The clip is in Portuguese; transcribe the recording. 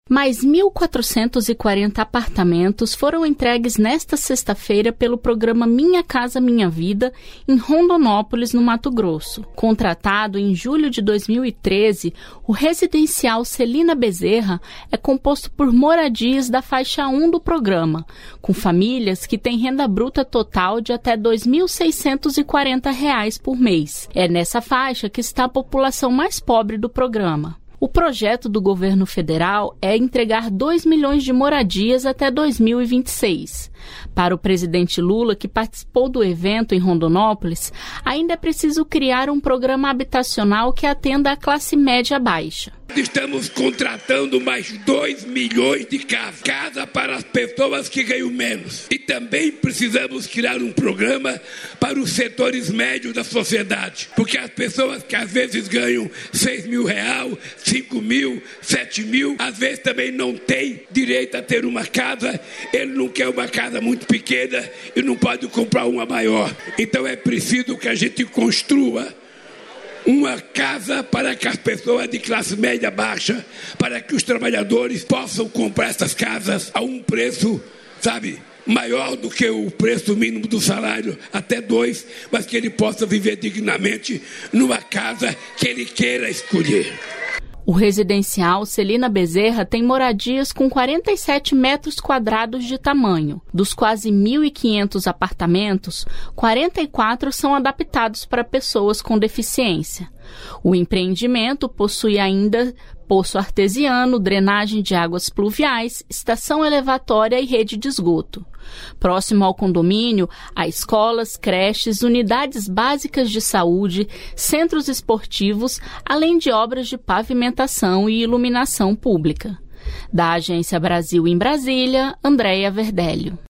Mais 1.440 apartamentos foram entregues nesta sexta-feira pelo programa Minha Casa Minha Vida, em Rondonópolis, no Mato Grosso. Contratado em julho de 2013, o residencial Celina Bezerra é composto por moradias da faixa 1 do programa, com famílias que têm renda bruta total de até R$ 2.640 por mês. É nessa faixa que está a população mais pobre do programa. O projeto do governo federal é entregar 2 milhões de moradias até 2026. Para o presidente Lula, que participou do evento em Rondonópolis, ainda é preciso criar um programa habitacional que atenda à classe média baixa. Estamos contratando mais 2 milhões de casas para as pessoas que ganham menos. E também precisamos criar um programa para os setores médios da sociedade. Porque as pessoas que às vezes ganham R$6.000, 5.000, 7.000, às vezes também não têm direito a ter uma casa. Ele não quer uma casa muito pequena e não pode comprar uma maior. Então é preciso que a gente construa uma casa para que as pessoas de classe média baixa, para que os trabalhadores possam comprar essas casas a um preço, maior do que o preço mínimo do salário, até 2, mas que ele possa viver dignamente numa casa que ele queira escolher. O residencial Celina Bezerra tem moradias com 47 metros quadrados de tamanho. Dos quase 1.500 apartamentos, 44 são adaptados para pessoas com deficiência. O empreendimento possui ainda poço artesiano, drenagem de águas pluviais, estação elevatória e rede de esgoto. Próximo ao condomínio, há escolas, creches, unidades básicas de saúde, centros esportivos, além de obras de pavimentação e iluminação pública. Da Agência Brasil em Brasília, Andréia Verdélio.